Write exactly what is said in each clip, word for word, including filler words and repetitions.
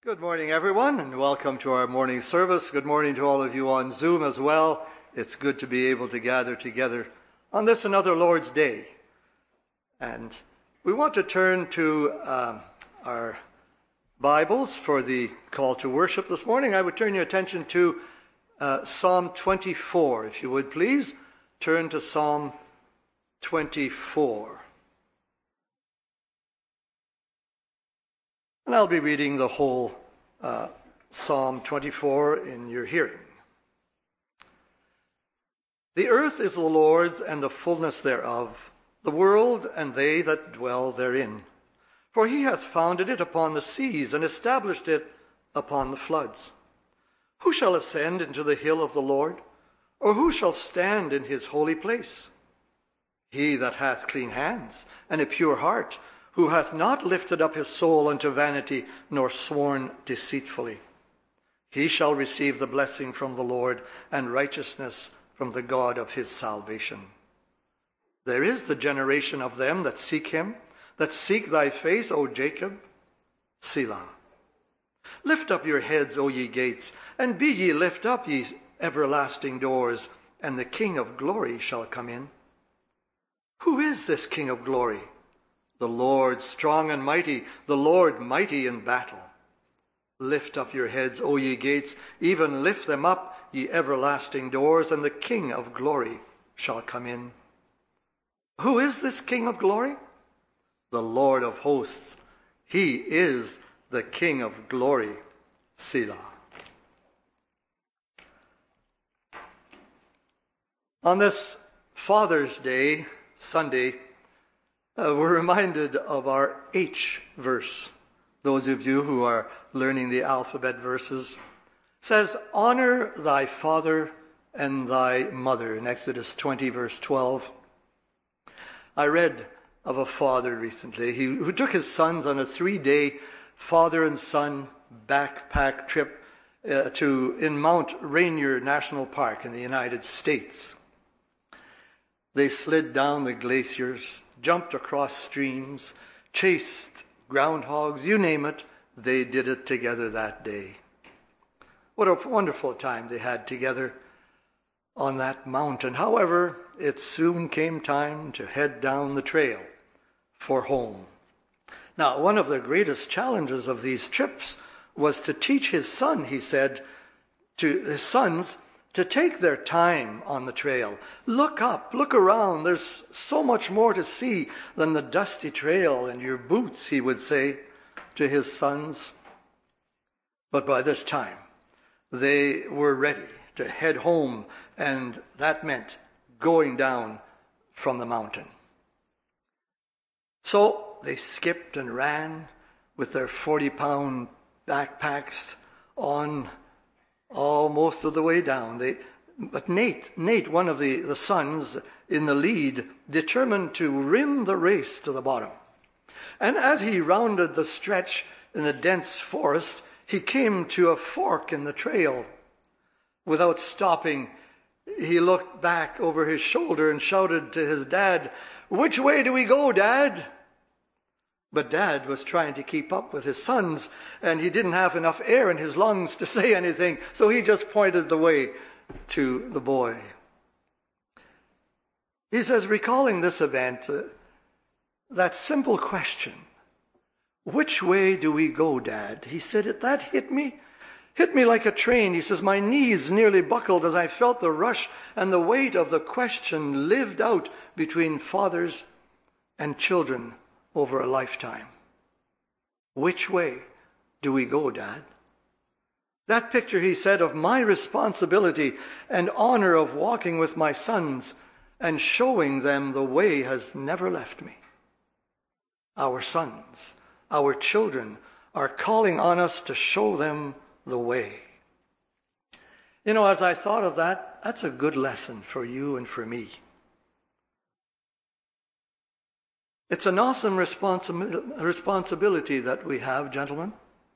Good morning, everyone, and welcome to our morning service. Good morning to all of you on Zoom as well. It's good to be able to gather together on this another Lord's Day. And we want to turn to uh, our Bibles for the call to worship this morning. I would turn your attention to uh, Psalm twenty-four, if you would please. Turn to Psalm twenty-four. And I'll be reading the whole uh, Psalm twenty-four in your hearing. The earth is the Lord's and the fullness thereof, the world and they that dwell therein. For he hath founded it upon the seas and established it upon the floods. Who shall ascend into the hill of the Lord? Or who shall stand in his holy place? He that hath clean hands and a pure heart, who hath not lifted up his soul unto vanity, nor sworn deceitfully. He shall receive the blessing from the Lord, and righteousness from the God of his salvation. There is the generation of them that seek him, that seek thy face, O Jacob. Selah. Lift up your heads, O ye gates, and be ye lift up, ye everlasting doors, and the King of glory shall come in. Who is this King of glory? The Lord strong and mighty, the Lord mighty in battle. Lift up your heads, O ye gates, even lift them up, ye everlasting doors, and the King of glory shall come in. Who is this King of glory? The Lord of hosts. He is the King of glory. Selah. On this Father's Day, Sunday, Uh, we're reminded of our H verse. Those of you who are learning the alphabet verses, says, honor thy father and thy mother, in Exodus twenty, verse twelve. I read of a father recently he, who took his sons on a three-day father and son backpack trip uh, to in Mount Rainier National Park in the United States. They slid down the glaciers, jumped across streams, chased groundhogs, you name it, they did it together that day. What a wonderful time they had together on that mountain. However, it soon came time to head down the trail for home. Now, one of the greatest challenges of these trips was to teach his son, he said, to his sons, to take their time on the trail. Look up, look around. There's so much more to see than the dusty trail and your boots, he would say to his sons. But by this time, they were ready to head home, and that meant going down from the mountain. So they skipped and ran with their forty-pound backpacks on all most of the way down. They, but Nate, Nate, one of the, the sons in the lead, determined to rim the race to the bottom. And as he rounded the stretch in the dense forest, he came to a fork in the trail. Without stopping, he looked back over his shoulder and shouted to his dad, "Which way do we go, Dad?" But Dad was trying to keep up with his sons, and he didn't have enough air in his lungs to say anything, so he just pointed the way to the boy. He says, recalling this event, uh, that simple question, "Which way do we go, Dad?" He said, that hit me, hit me like a train. He says, my knees nearly buckled as I felt the rush and the weight of the question lived out between fathers and children over a lifetime. Which way do we go, Dad? That picture, he said, of my responsibility and honor of walking with my sons and showing them the way has never left me. Our sons, our children are calling on us to show them the way. You know, as I thought of that, that's a good lesson for you and for me. It's an awesome responsi- responsibility that we have, gentlemen.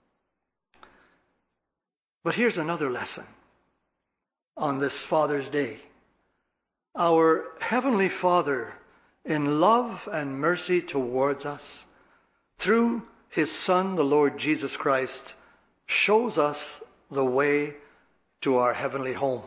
But here's another lesson on this Father's Day. Our Heavenly Father, in love and mercy towards us, through his Son, the Lord Jesus Christ, shows us the way to our heavenly home.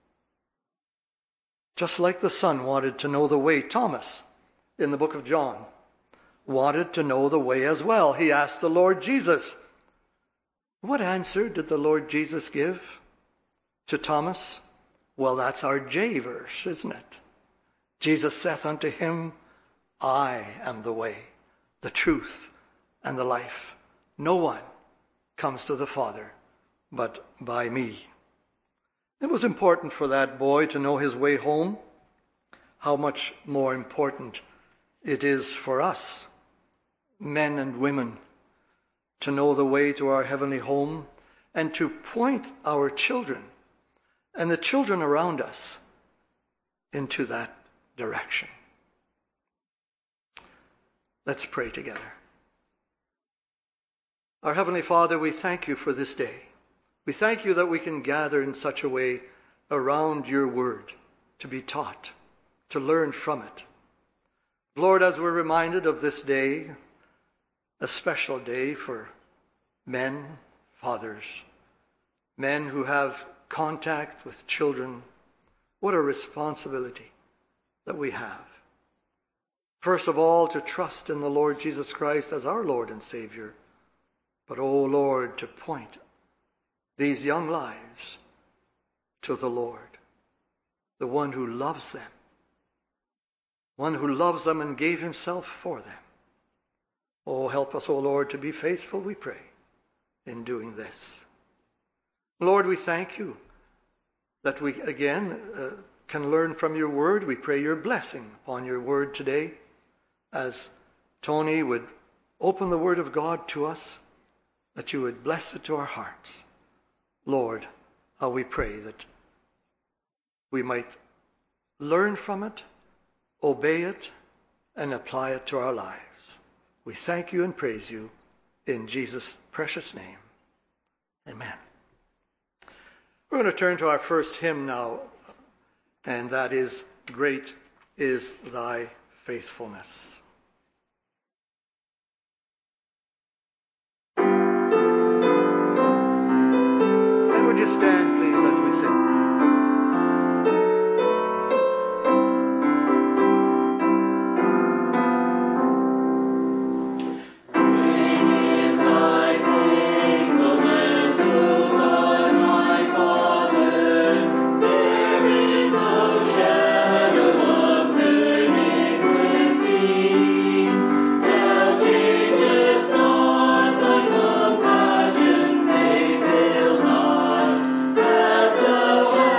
Just like the Son wanted to know the way, Thomas, in the book of John, wanted to know the way as well. He asked the Lord Jesus. What answer did the Lord Jesus give to Thomas? Well, that's our J verse, isn't it? Jesus saith unto him, I am the way, the truth, and the life. No one comes to the Father but by me. It was important for that boy to know his way home. How much more important it is for us, men and women, to know the way to our heavenly home and to point our children and the children around us into that direction. Let's pray together. Our Heavenly Father, we thank you for this day. We thank you that we can gather in such a way around your word to be taught, to learn from it. Lord, as we're reminded of this day, a special day for men, fathers, men who have contact with children, what a responsibility that we have. First of all, to trust in the Lord Jesus Christ as our Lord and Savior, but, oh Lord, to point these young lives to the Lord, the one who loves them, one who loves them and gave himself for them. Oh, help us, oh Lord, to be faithful, we pray, in doing this. Lord, we thank you that we, again, uh, can learn from your word. We pray your blessing upon your word today as Tony would open the word of God to us, that you would bless it to our hearts. Lord, how we pray that we might learn from it, obey it, and apply it to our lives. We thank you and praise you in Jesus' precious name. Amen. We're going to turn to our first hymn now, and that is, Great is Thy Faithfulness. And would you stand, please, as we sing? So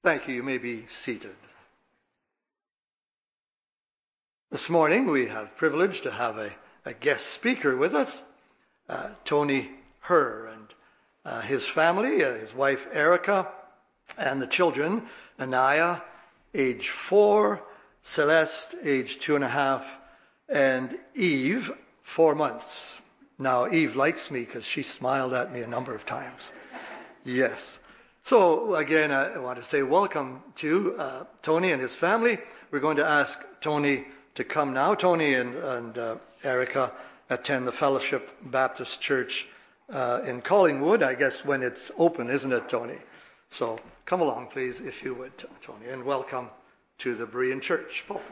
Thank you. You may be seated. This morning we have the privilege to have a, a guest speaker with us, uh, Tony Herr, and uh, his family, uh, his wife Erica, and the children, Anaya, age four, Celeste, age two and a half, and Eve, four months. Now, Eve likes me because she smiled at me a number of times. Yes. So, again, I want to say welcome to uh, Tony and his family. We're going to ask Tony to come now. Tony and, and uh, Erica attend the Fellowship Baptist Church uh, in Collingwood, I guess, when it's open, isn't it, Tony? So, come along, please, if you would, Tony, and welcome to the Berean Church pulpit.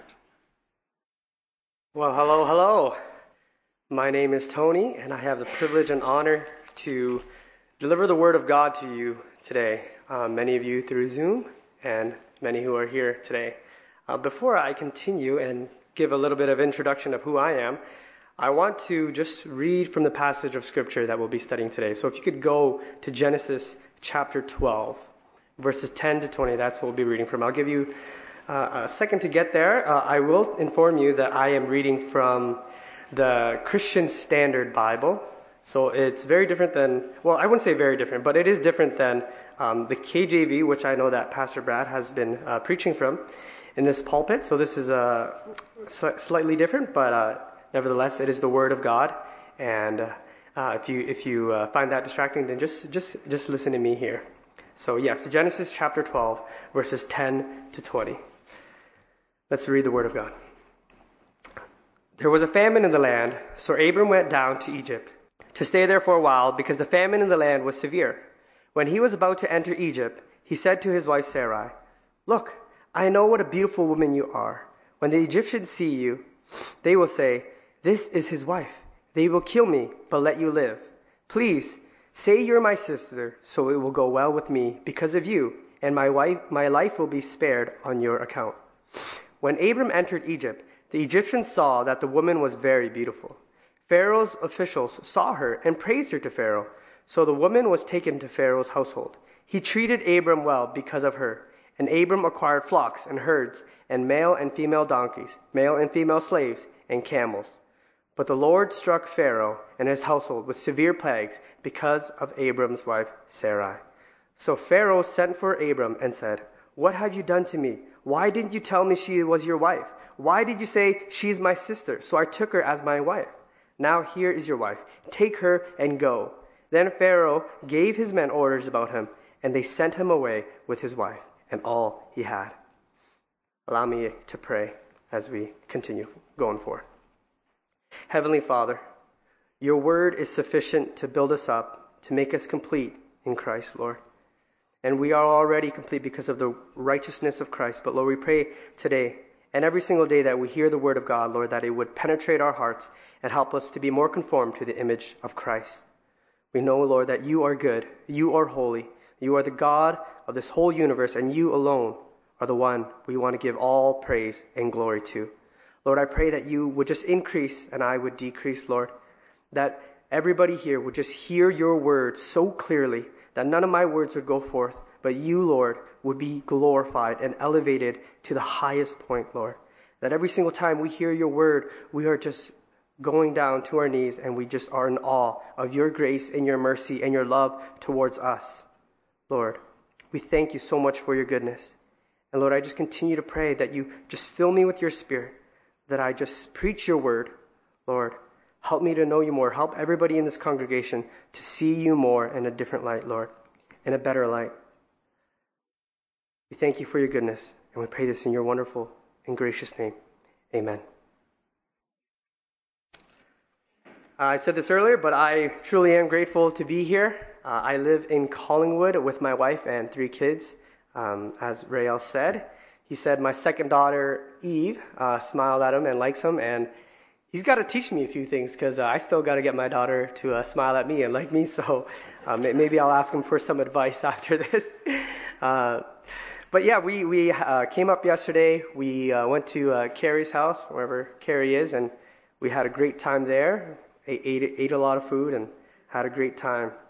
Well, hello, hello. My name is Tony, and I have the privilege and honor to deliver the Word of God to you today. Uh, many of you through Zoom, and many who are here today. Uh, before I continue and give a little bit of introduction of who I am, I want to just read from the passage of Scripture that we'll be studying today. So if you could go to Genesis chapter twelve, verses ten to twenty, that's what we'll be reading from. I'll give you uh, a second to get there. Uh, I will inform you that I am reading from the Christian Standard Bible. So it's very different than, well, I wouldn't say very different, but it is different than um, the K J V, which I know that Pastor Brad has been uh, preaching from in this pulpit. So this is uh, sl- slightly different, but uh, nevertheless, it is the Word of God. And uh, uh, if you if you uh, find that distracting, then just just just listen to me here. So yes, Genesis chapter twelve, verses ten to twenty. Let's read the Word of God. There was a famine in the land, so Abram went down to Egypt to stay there for a while, because the famine in the land was severe. When he was about to enter Egypt, he said to his wife Sarai, "Look, I know what a beautiful woman you are. When the Egyptians see you, they will say, 'This is his wife.' They will kill me, but let you live. Please, say you're my sister, so it will go well with me because of you, and my wife, my life will be spared on your account." When Abram entered Egypt, the Egyptians saw that the woman was very beautiful. Pharaoh's officials saw her and praised her to Pharaoh. So the woman was taken to Pharaoh's household. He treated Abram well because of her. And Abram acquired flocks and herds and male and female donkeys, male and female slaves, and camels. But the Lord struck Pharaoh and his household with severe plagues because of Abram's wife Sarai. So Pharaoh sent for Abram and said, "What have you done to me? Why didn't you tell me she was your wife? Why did you say she's my sister?" So I took her as my wife. Now here is your wife. Take her and go. Then Pharaoh gave his men orders about him, and they sent him away with his wife and all he had. Allow me to pray as we continue going forward. Heavenly Father, your word is sufficient to build us up, to make us complete in Christ, Lord. And we are already complete because of the righteousness of Christ. But Lord, we pray today and every single day that we hear the word of God, Lord, that it would penetrate our hearts and help us to be more conformed to the image of Christ. We know, Lord, that you are good, you are holy, you are the God of this whole universe, and you alone are the one we want to give all praise and glory to. Lord, I pray that you would just increase and I would decrease, Lord, that everybody here would just hear your word so clearly that none of my words would go forth, but you, Lord, would be glorified and elevated to the highest point, Lord. That every single time we hear your word, we are just going down to our knees and we just are in awe of your grace and your mercy and your love towards us. Lord, we thank you so much for your goodness. And Lord, I just continue to pray that you just fill me with your spirit, that I just preach your word. Lord, help me to know you more. Help everybody in this congregation to see you more in a different light, Lord, in a better light. We thank you for your goodness, and we pray this in your wonderful and gracious name. Amen. I said this earlier, but I truly am grateful to be here. Uh, I live in Collingwood with my wife and three kids. Um, as Rael said, he said my second daughter, Eve, uh, smiled at him and likes him, and he's got to teach me a few things because uh, I still got to get my daughter to uh, smile at me and like me, so um, maybe I'll ask him for some advice after this. Uh, but yeah, we, we uh, came up yesterday. We uh, went to uh, Carrie's house, wherever Carrie is, and we had a great time there. Ate, ate, ate a lot of food and had a great time.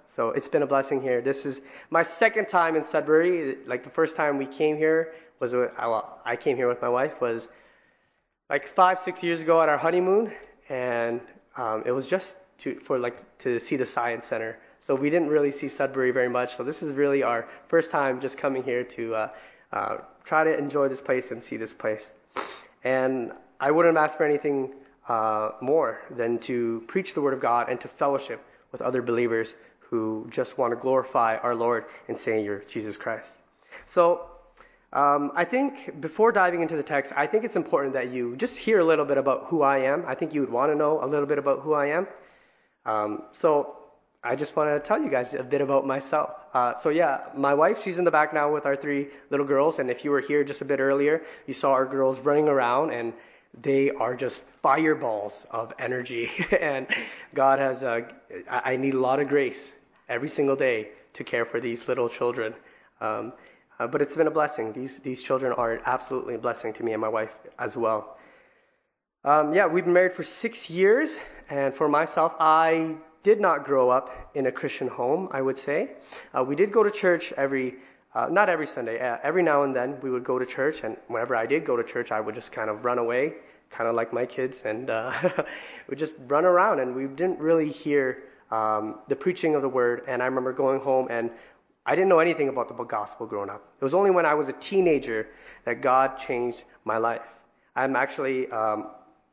So it's been a blessing here. This is my second time in Sudbury. Like the first time we came here was, well, I came here with my wife, was like five, six years ago at our honeymoon. And um, it was just to, for like to see the Science Center. So we didn't really see Sudbury very much. So this is really our first time just coming here to uh, uh, try to enjoy this place and see this place. And I wouldn't ask for anything uh, more than to preach the Word of God and to fellowship with other believers who just want to glorify our Lord and Savior, Jesus Christ. So um, I think before diving into the text, I think it's important that you just hear a little bit about who I am. I think you would want to know a little bit about who I am. Um, so I just want to tell you guys a bit about myself. Uh, so yeah, my wife, she's in the back now with our three little girls. And if you were here just a bit earlier, you saw our girls running around, and they are just fireballs of energy. And God has, uh, I need a lot of grace every single day to care for these little children. Um, uh, but it's been a blessing. These, these children are absolutely a blessing to me and my wife as well. Um, yeah, we've been married for six years. And for myself, I did not grow up in a Christian home, I would say. Uh, we did go to church every, uh, not every Sunday, uh, every now and then we would go to church, and whenever I did go to church, I would just kind of run away, kind of like my kids, and uh, we'd just run around, and we didn't really hear um, the preaching of the Word. And I remember going home, and I didn't know anything about the gospel growing up. It was only when I was a teenager that God changed my life. I'm actually, um,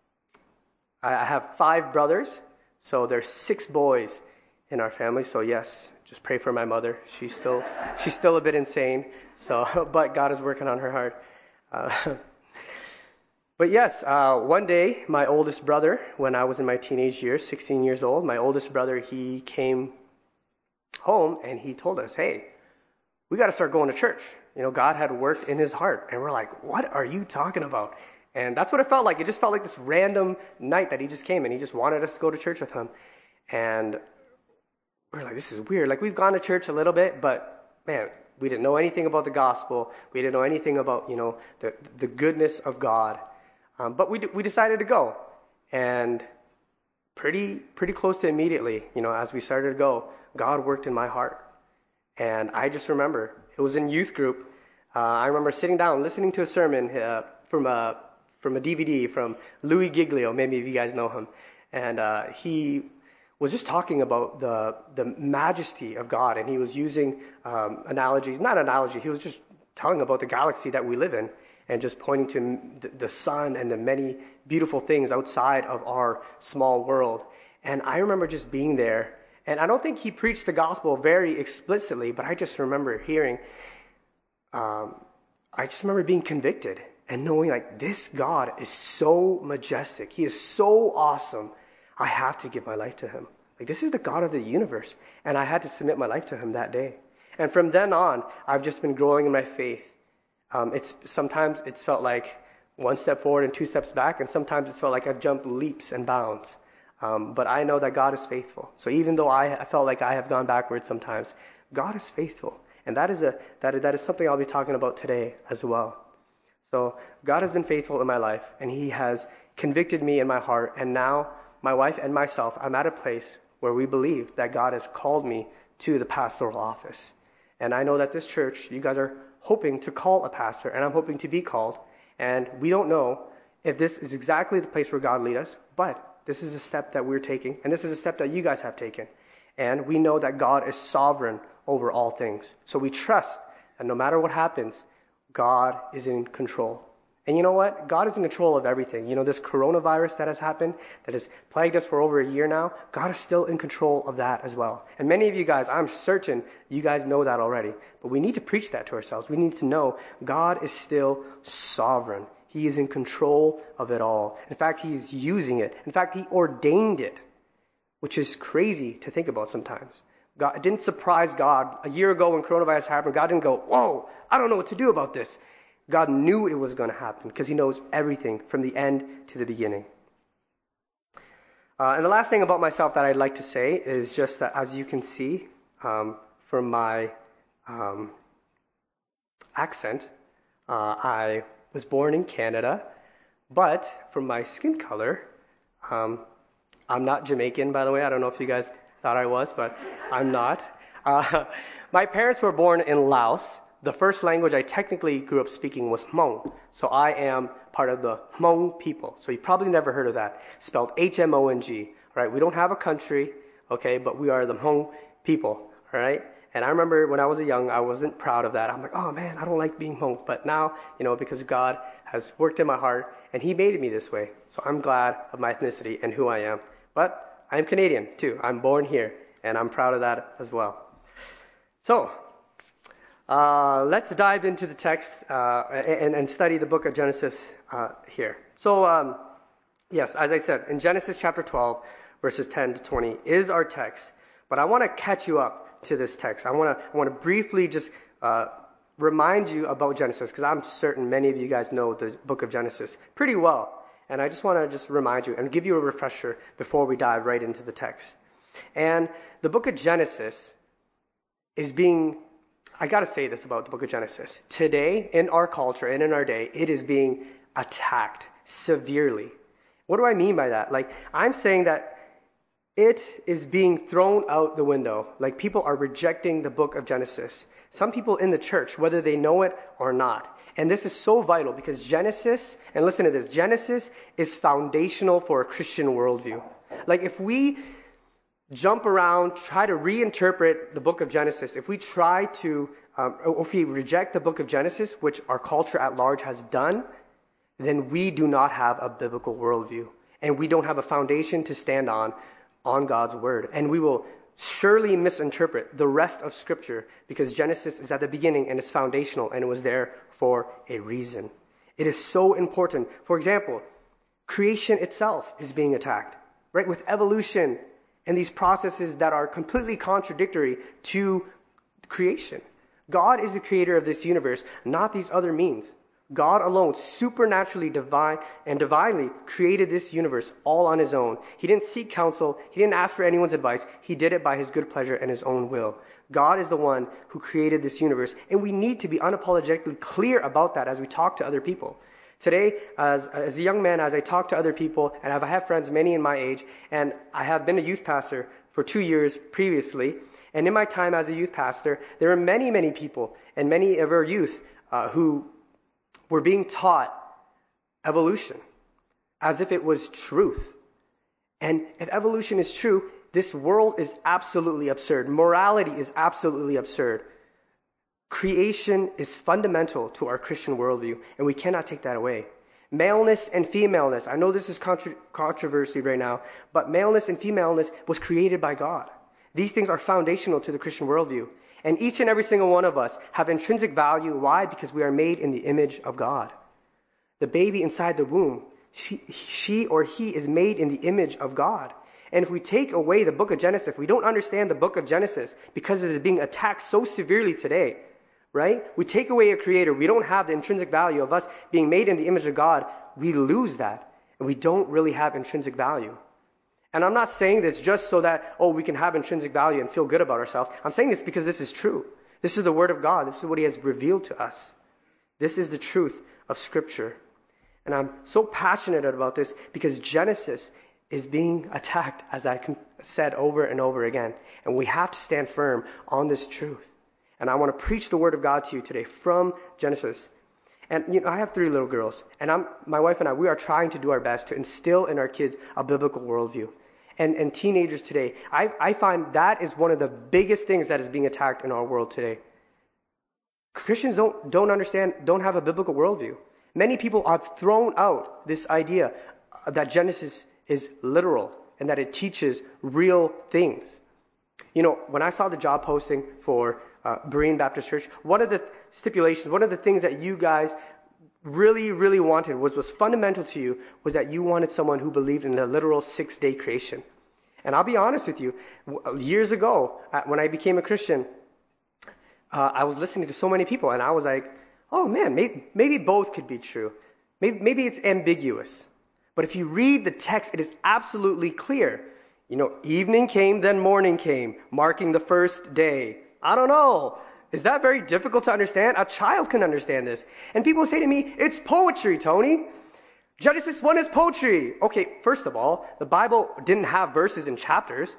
I have five brothers. So there's six boys in our family. So yes, just pray for my mother. She's still she's still a bit insane. So, but God is working on her heart. Uh, but yes, uh, one day my oldest brother, when I was in my teenage years, sixteen years old, my oldest brother, he came home and he told us, "Hey, we got to start going to church." You know, God had worked in his heart, and we're like, "What are you talking about?" And that's what it felt like. It just felt like this random night that he just came and he just wanted us to go to church with him. And we're like, this is weird. Like, we've gone to church a little bit, but man, we didn't know anything about the gospel. We didn't know anything about, you know, the the goodness of God. Um, but we we decided to go. And pretty pretty close to immediately, you know, as we started to go, God worked in my heart. And I just remember, it was in youth group. Uh, I remember sitting down, listening to a sermon uh, from a from a D V D from Louis Giglio. Maybe if you guys know him. And uh, he was just talking about the the majesty of God. And he was using um, analogies, not analogy, he was just telling about the galaxy that we live in and just pointing to the, the sun and the many beautiful things outside of our small world. And I remember just being there. And I don't think he preached the gospel very explicitly, but I just remember hearing, um, I just remember being convicted. And knowing like this God is so majestic. He is so awesome. I have to give my life to him. Like this is the God of the universe. And I had to submit my life to him that day. And from then on, I've just been growing in my faith. Um, it's sometimes it's felt like one step forward and two steps back. And sometimes it's felt like I've jumped leaps and bounds. Um, but I know that God is faithful. So even though I, I felt like I have gone backwards sometimes, God is faithful. And that is a that that is something I'll be talking about today as well. So God has been faithful in my life, and he has convicted me in my heart. And now my wife and myself, I'm at a place where we believe that God has called me to the pastoral office. And I know that this church, you guys are hoping to call a pastor, and I'm hoping to be called. And we don't know if this is exactly the place where God lead us, but this is a step that we're taking, and this is a step that you guys have taken. And we know that God is sovereign over all things. So we trust that no matter what happens, God is in control. And you know what? God is in control of everything. You know, this coronavirus that has happened, that has plagued us for over a year now, God is still in control of that as well. And many of you guys, I'm certain you guys know that already. But we need to preach that to ourselves. We need to know God is still sovereign. He is in control of it all. In fact, he is using it. In fact, he ordained it, which is crazy to think about sometimes. God, it didn't surprise God. A year ago when coronavirus happened, God didn't go, whoa, I don't know what to do about this. God knew it was going to happen because he knows everything from the end to the beginning. Uh, and the last thing about myself that I'd like to say is just that, as you can see um, from my um, accent, uh, I was born in Canada, but from my skin color, um, I'm not Jamaican, by the way. I don't know if you guys thought I was, but I'm not. Uh, my parents were born in Laos. The first language I technically grew up speaking was Hmong. So I am part of the Hmong people. So you probably never heard of that. Spelled H M O N G. Right? We don't have a country, okay, but we are the Hmong people. All right? And I remember when I was young, I wasn't proud of that. I'm like, oh man, I don't like being Hmong. But now, you know, because God has worked in my heart and He made me this way. So I'm glad of my ethnicity and who I am. But I'm Canadian too. I'm born here and I'm proud of that as well. So, uh, let's dive into the text uh, and, and study the book of Genesis uh, here. So, um, yes, as I said, in Genesis chapter twelve, verses ten to twenty is our text. But I want to catch you up to this text. I want to I want to briefly just uh, remind you about Genesis, because I'm certain many of you guys know the book of Genesis pretty well. And I just want to just remind you and give you a refresher before we dive right into the text. And the book of Genesis is being, I got to say this about the book of Genesis. Today, in our culture and in our day, it is being attacked severely. What do I mean by that? Like, I'm saying that it is being thrown out the window. Like, people are rejecting the book of Genesis. Some people in the church, whether they know it or not. And this is so vital because Genesis, and listen to this, Genesis is foundational for a Christian worldview. Like, if we jump around, try to reinterpret the book of Genesis, if we try to, um, if we reject the book of Genesis, which our culture at large has done, then we do not have a biblical worldview. And we don't have a foundation to stand on, on God's word. And we will surely misinterpret the rest of Scripture because Genesis is at the beginning and it's foundational and it was there for a reason. It is so important. For example, creation itself is being attacked, right? With evolution and these processes that are completely contradictory to creation. God is the creator of this universe, not these other means. God alone, supernaturally divine and divinely created this universe all on His own. He didn't seek counsel. He didn't ask for anyone's advice. He did it by His good pleasure and His own will. God is the one who created this universe, and we need to be unapologetically clear about that as we talk to other people. Today, as, as a young man, as I talk to other people, and I have friends, many in my age, and I have been a youth pastor for two years previously, and in my time as a youth pastor, there are many, many people, and many of our youth uh, who were being taught evolution as if it was truth. And if evolution is true, this world is absolutely absurd. Morality is absolutely absurd. Creation is fundamental to our Christian worldview, and we cannot take that away. Maleness and femaleness, I know this is contra- controversy right now, but maleness and femaleness was created by God. These things are foundational to the Christian worldview. And each and every single one of us have intrinsic value. Why? Because we are made in the image of God. The baby inside the womb, she, she or he is made in the image of God. And if we take away the book of Genesis, if we don't understand the book of Genesis because it is being attacked so severely today, right? We take away a creator. We don't have the intrinsic value of us being made in the image of God. We lose that. And we don't really have intrinsic value. And I'm not saying this just so that, oh, we can have intrinsic value and feel good about ourselves. I'm saying this because this is true. This is the word of God. This is what He has revealed to us. This is the truth of Scripture. And I'm so passionate about this because Genesis is being attacked, as I said over and over again. And we have to stand firm on this truth. And I want to preach the word of God to you today from Genesis. And you know, I have three little girls. And I'm, my wife and I, we are trying to do our best to instill in our kids a biblical worldview. And, and teenagers today, I, I find that is one of the biggest things that is being attacked in our world today. Christians don't, don't understand, don't have a biblical worldview. Many people have thrown out this idea that Genesis is literal and that it teaches real things. You know, when I saw the job posting for uh, Berean Baptist Church, one of the stipulations, one of the things that you guys really, really wanted, was, was fundamental to you, was that you wanted someone who believed in the literal six-day creation. And I'll be honest with you, years ago, when I became a Christian, uh, I was listening to so many people, and I was like, oh man, maybe, maybe both could be true. Maybe, maybe it's ambiguous. But if you read the text, it is absolutely clear. You know, evening came, then morning came, marking the first day. I don't know. Is that very difficult to understand? A child can understand this. And people say to me, it's poetry, Tony. Genesis one is poetry. Okay, first of all, the Bible didn't have verses and chapters.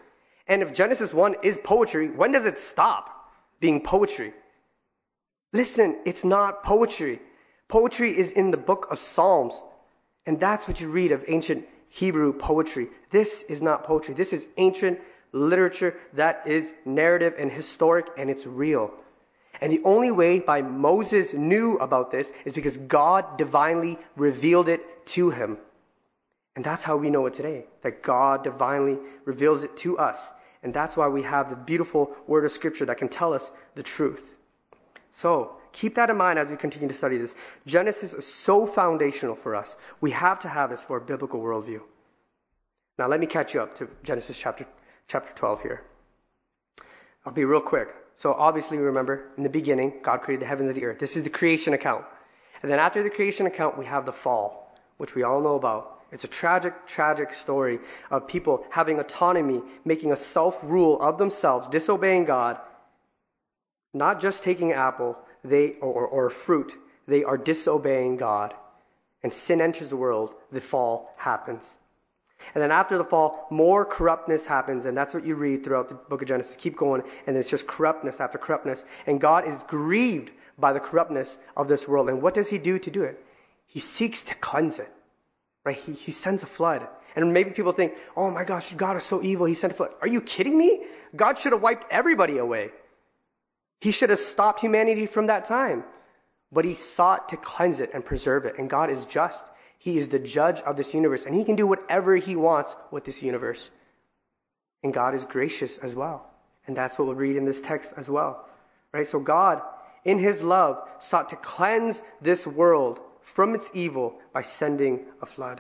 And if Genesis one is poetry, when does it stop being poetry? Listen, it's not poetry. Poetry is in the book of Psalms. And that's what you read of ancient Hebrew poetry. This is not poetry. This is ancient literature that is narrative and historic, and it's real. And the only way by Moses knew about this is because God divinely revealed it to him. And that's how we know it today, that God divinely reveals it to us. And that's why we have the beautiful word of Scripture that can tell us the truth. So keep that in mind as we continue to study this. Genesis is so foundational for us. We have to have this for a biblical worldview. Now let me catch you up to Genesis chapter, chapter twelve here. I'll be real quick. So obviously, remember, in the beginning, God created the heavens and the earth. This is the creation account. And then after the creation account, we have the fall, which we all know about. It's a tragic, tragic story of people having autonomy, making a self-rule of themselves, disobeying God, not just taking an apple they, or, or fruit. They are disobeying God. And sin enters the world. The fall happens. And then after the fall, more corruptness happens, and that's what you read throughout the book of Genesis. Keep going, and it's just corruptness after corruptness. And God is grieved by the corruptness of this world. And what does he do to do it? He seeks to cleanse it, right? He, he sends a flood. And maybe people think, oh my gosh, God is so evil, he sent a flood. Are you kidding me? God should have wiped everybody away. He should have stopped humanity from that time. But he sought to cleanse it and preserve it. And God is just. He is the judge of this universe, and he can do whatever he wants with this universe. And God is gracious as well. And that's what we'll read in this text as well. Right? So God, in his love, sought to cleanse this world from its evil by sending a flood.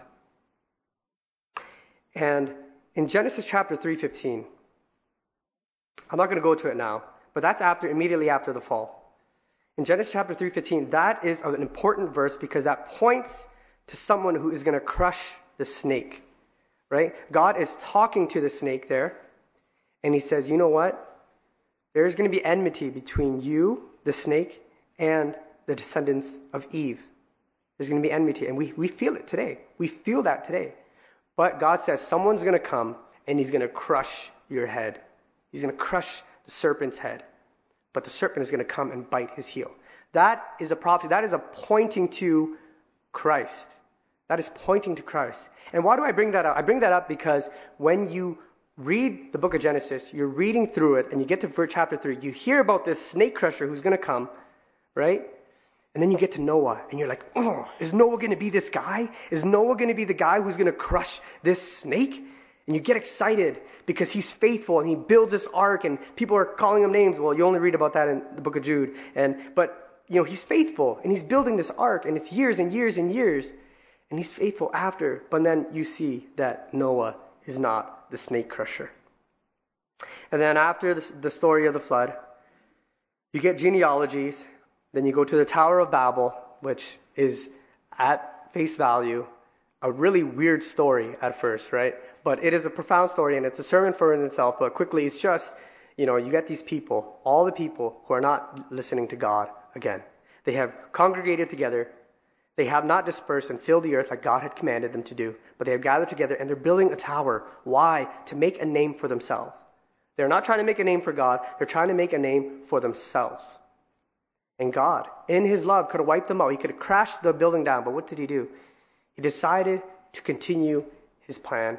And in Genesis chapter three fifteen, I'm not going to go to it now, but that's after, immediately after the fall. In Genesis chapter three fifteen, that is an important verse because that points to someone who is going to crush the snake, right? God is talking to the snake there, and he says, you know what? There's going to be enmity between you, the snake, and the descendants of Eve. There's going to be enmity, and we, we feel it today. We feel that today. But God says someone's going to come, and he's going to crush your head. He's going to crush the serpent's head. But the serpent is going to come and bite his heel. That is a prophecy. That is a pointing to Christ. That is pointing to Christ. And why do I bring that up? I bring that up because when you read the book of Genesis, you're reading through it, and you get to chapter three, you hear about this snake crusher who's going to come, right? And then you get to Noah, and you're like, oh, is Noah going to be this guy? Is Noah going to be the guy who's going to crush this snake? And you get excited because he's faithful, and he builds this ark, and people are calling him names. Well, you only read about that in the book of Jude. And but, you know, he's faithful, and he's building this ark, and it's years and years and years. And he's faithful after. But then you see that Noah is not the snake crusher. And then after the, the story of the flood, you get genealogies. Then you go to the Tower of Babel, which is at face value a really weird story at first, right? But it is a profound story, and it's a sermon for in itself. But quickly, it's just, you know, you get these people, all the people who are not listening to God again. They have congregated together. They have not dispersed and filled the earth like God had commanded them to do, but they have gathered together, and they're building a tower. Why? To make a name for themselves. They're not trying to make a name for God. They're trying to make a name for themselves. And God, in his love, could have wiped them out. He could have crashed the building down, but what did he do? He decided to continue his plan.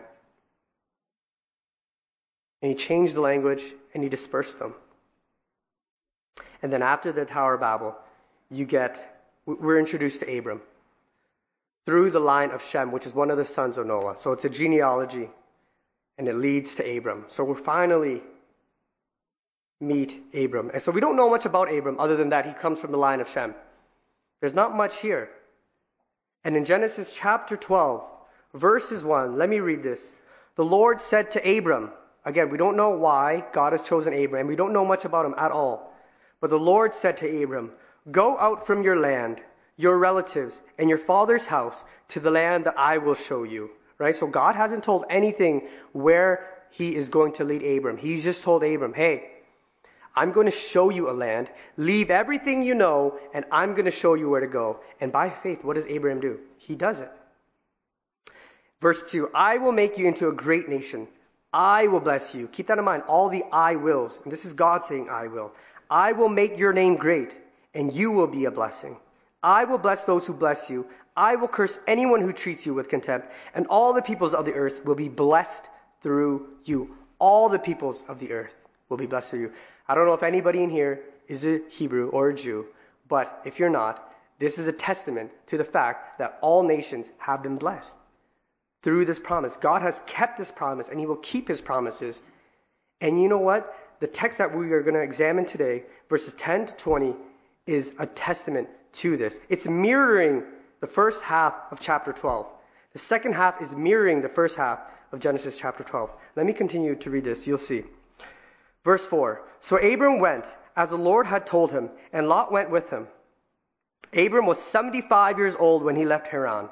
And he changed the language, and he dispersed them. And then after the Tower of Babel, you get... we're introduced to Abram through the line of Shem, which is one of the sons of Noah. So it's a genealogy, and it leads to Abram. So we finally meet Abram. And so we don't know much about Abram other than that he comes from the line of Shem. There's not much here. And in Genesis chapter twelve, verses one, let me read this. The Lord said to Abram, again, we don't know why God has chosen Abram, and we don't know much about him at all. But the Lord said to Abram, go out from your land, your relatives, and your father's house to the land that I will show you. Right? So God hasn't told anything where he is going to lead Abram. He's just told Abram, hey, I'm going to show you a land. Leave everything you know, and I'm going to show you where to go. And by faith, what does Abraham do? He does it. Verse two, I will make you into a great nation. I will bless you. Keep that in mind. All the I wills. And this is God saying I will. I will make your name great, and you will be a blessing. I will bless those who bless you. I will curse anyone who treats you with contempt, and all the peoples of the earth will be blessed through you. All the peoples of the earth will be blessed through you. I don't know if anybody in here is a Hebrew or a Jew, but if you're not, this is a testament to the fact that all nations have been blessed through this promise. God has kept this promise, and he will keep his promises. And you know what? The text that we are going to examine today, verses ten to twenty, is a testament to this. It's mirroring the first half of chapter twelve. The second half is mirroring the first half of Genesis chapter twelve. Let me continue to read this. You'll see. Verse four. So Abram went as the Lord had told him, and Lot went with him. Abram was seventy-five years old when he left Haran.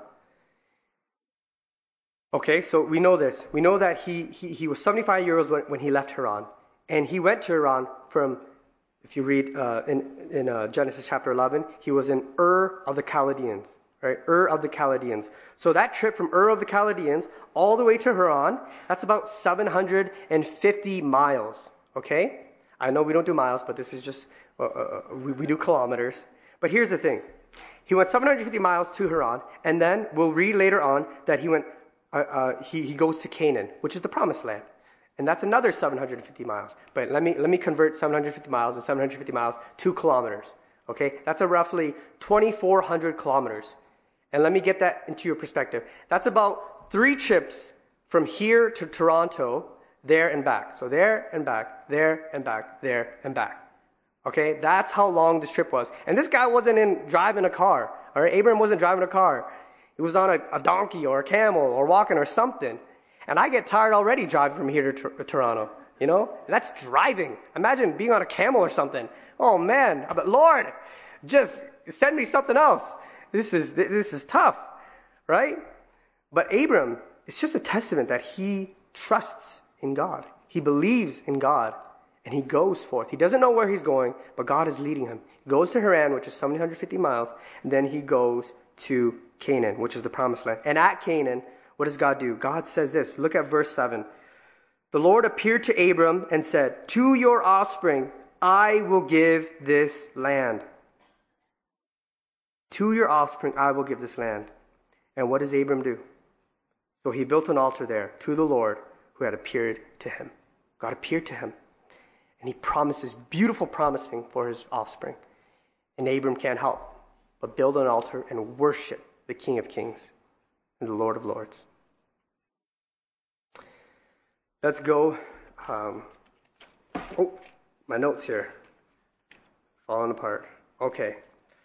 Okay, so we know this. We know that he he, he was seventy-five years old when, when he left Haran. And he went to Haran from, if you read uh, in, in uh, Genesis chapter eleven, he was in Ur of the Chaldeans. Right, Ur of the Chaldeans. So that trip from Ur of the Chaldeans all the way to Haran, that's about seven hundred fifty miles. Okay? I know we don't do miles, but this is just, uh, uh, we, we do kilometers. But here's the thing. He went seven hundred fifty miles to Haran, and then we'll read later on that he went, uh, uh, he, he goes to Canaan, which is the promised land. And that's another seven hundred fifty miles. But let me, let me convert seven hundred fifty miles and seven hundred fifty miles to kilometers. Okay? That's a roughly twenty-four hundred kilometers. And let me get that into your perspective. That's about three trips from here to Toronto, there and back. So there and back, there and back, there and back. Okay, that's how long this trip was. And this guy wasn't in driving a car. All right, Abraham wasn't driving a car. He was on a, a donkey or a camel or walking or something. And I get tired already driving from here to, to Toronto. You know, and that's driving. Imagine being on a camel or something. Oh man, but Lord, just send me something else. This is this is tough, right? But Abram, it's just a testament that he trusts in God. He believes in God, and he goes forth. He doesn't know where he's going, but God is leading him. He goes to Haran, which is seven hundred fifty miles, and then he goes to Canaan, which is the promised land. And at Canaan, what does God do? God says this. Look at verse seven. The Lord appeared to Abram and said, "To your offspring I will give this land." To your offspring, I will give this land. And what does Abram do? So he built an altar there to the Lord who had appeared to him. God appeared to him. And he promises beautiful promising for his offspring. And Abram can't help but build an altar and worship the King of Kings and the Lord of Lords. Let's go. Um, oh, my notes here. Falling apart. Okay.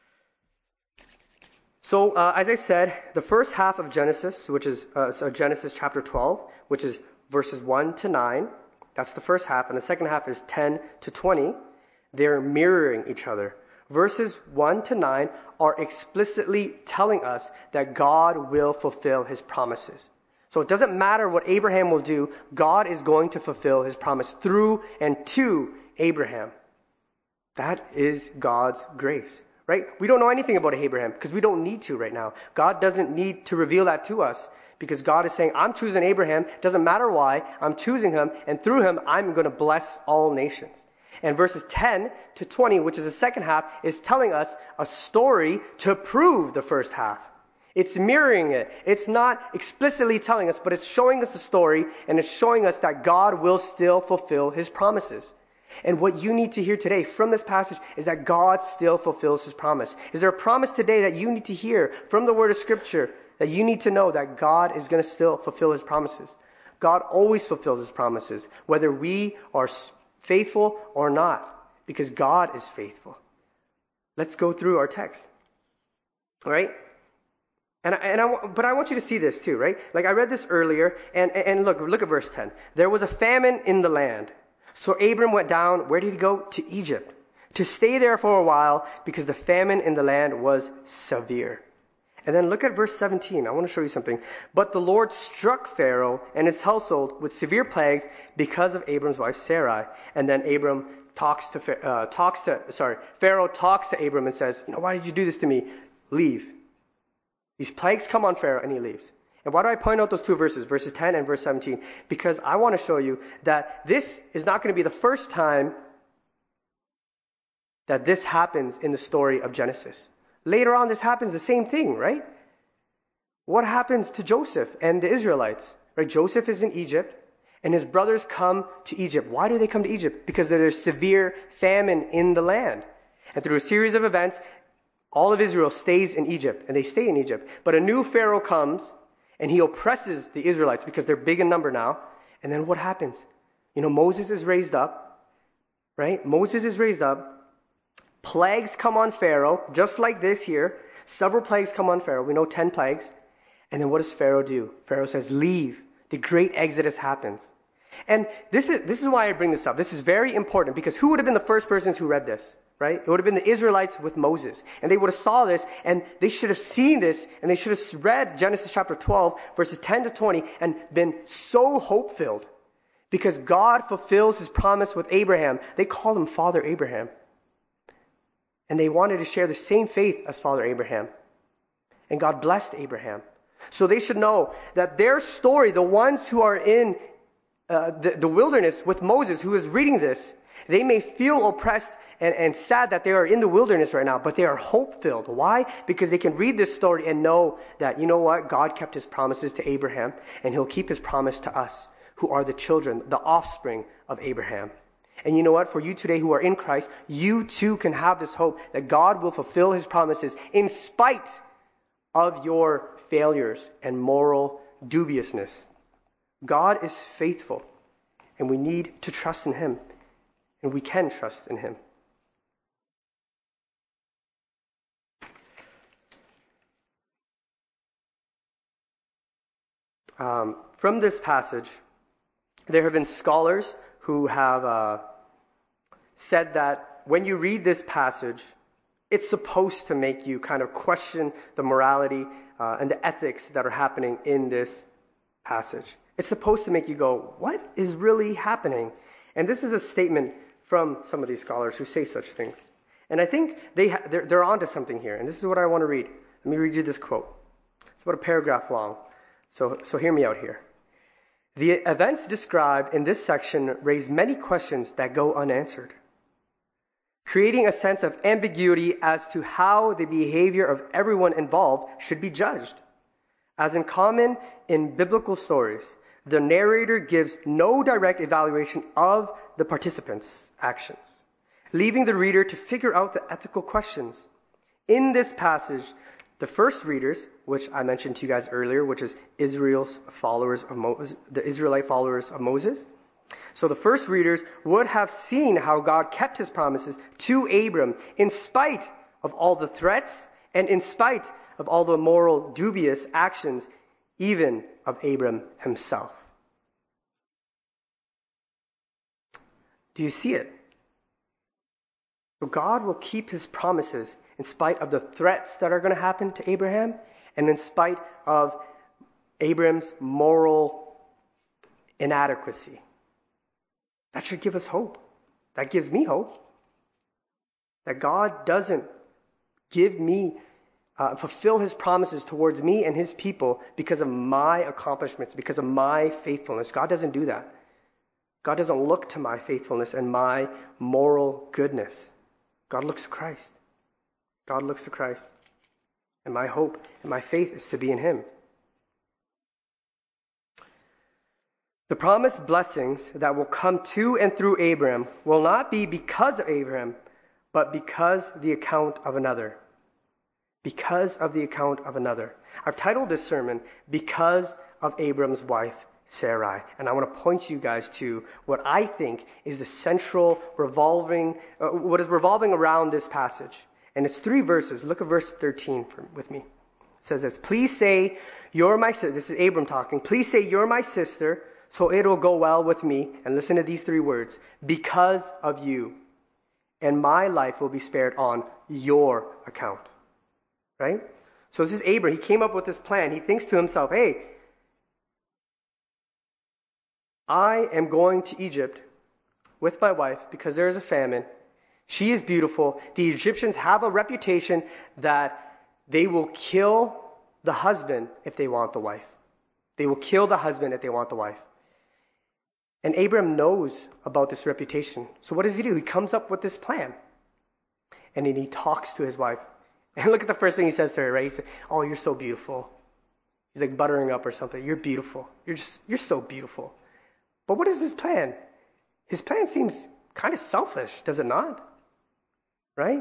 So, uh, as I said, the first half of Genesis, which is uh, so Genesis chapter twelve, which is verses one to nine, that's the first half, and the second half is ten to twenty. They're mirroring each other. Verses one to nine are explicitly telling us that God will fulfill his promises. So it doesn't matter what Abraham will do, God is going to fulfill his promise through and to Abraham. That is God's grace. Right? We don't know anything about Abraham because we don't need to right now. God doesn't need to reveal that to us because God is saying, I'm choosing Abraham. Doesn't matter why. I'm choosing him. And through him, I'm going to bless all nations. And verses ten to twenty, which is the second half, is telling us a story to prove the first half. It's mirroring it. It's not explicitly telling us, but it's showing us a story and it's showing us that God will still fulfill his promises. And what you need to hear today from this passage is that God still fulfills his promise. Is there a promise today that you need to hear from the word of Scripture that you need to know that God is going to still fulfill his promises? God always fulfills his promises, whether we are faithful or not, because God is faithful. Let's go through our text. All right? And I, and I, but I want you to see this too, right? Like I read this earlier, and, and look, look at verse ten. There was a famine in the land. So Abram went down, where did he go? To Egypt, to stay there for a while because the famine in the land was severe. And then look at verse seventeen. I want to show you something. But the Lord struck Pharaoh and his household with severe plagues because of Abram's wife Sarai. And then Abram talks to, uh, talks to, sorry, Pharaoh talks to Abram and says, you know, why did you do this to me? Leave. These plagues come on Pharaoh and he leaves. And why do I point out those two verses, verses ten and verse seventeen? Because I want to show you that this is not going to be the first time that this happens in the story of Genesis. Later on, this happens the same thing, right? What happens to Joseph and the Israelites? Right? Joseph is in Egypt, and his brothers come to Egypt. Why do they come to Egypt? Because there's severe famine in the land. And through a series of events, all of Israel stays in Egypt, and they stay in Egypt. But a new Pharaoh comes, and he oppresses the Israelites because they're big in number now. And then what happens? You know, Moses is raised up, right? Moses is raised up. Plagues come on Pharaoh, just like this here. Several plagues come on Pharaoh. We know ten plagues. And then what does Pharaoh do? Pharaoh says, leave. The great exodus happens. And this is, this is why I bring this up. This is very important because who would have been the first persons who read this, right? It would have been the Israelites with Moses. And they would have saw this and they should have seen this and they should have read Genesis chapter twelve, verses ten to twenty and been so hope-filled because God fulfills his promise with Abraham. They called him Father Abraham. And they wanted to share the same faith as Father Abraham. And God blessed Abraham. So they should know that their story, the ones who are in uh, the, the wilderness with Moses, who is reading this, they may feel oppressed and, and sad that they are in the wilderness right now, but they are hope-filled. Why? Because they can read this story and know that, you know what? God kept his promises to Abraham, and he'll keep his promise to us, who are the children, the offspring of Abraham. And you know what? For you today who are in Christ, you too can have this hope that God will fulfill his promises in spite of your failures and moral dubiousness. God is faithful, and we need to trust in him, and we can trust in him. Um, from this passage, there have been scholars who have uh, said that when you read this passage, it's supposed to make you kind of question the morality uh, and the ethics that are happening in this passage. It's supposed to make you go, what is really happening? And this is a statement from some of these scholars who say such things. And I think they ha- they're, they're onto something here. And this is what I want to read. Let me read you this quote. It's about a paragraph long. So, so hear me out here. The events described in this section raise many questions that go unanswered, creating a sense of ambiguity as to how the behavior of everyone involved should be judged. As in common in biblical stories, the narrator gives no direct evaluation of the participants' actions, leaving the reader to figure out the ethical questions. In this passage, the first readers, which I mentioned to you guys earlier, which is Israel's followers of Moses, the Israelite followers of Moses. So the first readers would have seen how God kept his promises to Abram in spite of all the threats and in spite of all the moral dubious actions, even of Abram himself. Do you see it? So God will keep his promises in spite of the threats that are going to happen to Abraham and in spite of Abram's moral inadequacy. That should give us hope. That gives me hope. That God doesn't give me, uh, fulfill his promises towards me and his people because of my accomplishments, because of my faithfulness. God doesn't do that. God doesn't look to my faithfulness and my moral goodness. God looks to Christ. God looks to Christ. And my hope and my faith is to be in him. The promised blessings that will come to and through Abraham will not be because of Abraham, but because the account of another. Because of the account of another. I've titled this sermon, Because of Abram's Wife, Sarai. And I want to point you guys to what I think is the central revolving, uh, what is revolving around this passage. And it's three verses. Look at verse thirteen for, with me. It says this, please say, you're my sister. This is Abram talking. Please say, you're my sister, so it'll go well with me. And listen to these three words. Because of you. And my life will be spared on your account. Right? So this is Abram. He came up with this plan. He thinks to himself, hey, I am going to Egypt with my wife because there is a famine. She is beautiful. The Egyptians have a reputation that they will kill the husband if they want the wife. They will kill the husband if they want the wife. And Abram knows about this reputation. So what does he do? He comes up with this plan. And then he talks to his wife. And look at the first thing he says to her, right? He says, oh, you're so beautiful. He's like buttering up or something. You're beautiful. You're just, you're so beautiful. But what is his plan? His plan seems kind of selfish, does it not? Right?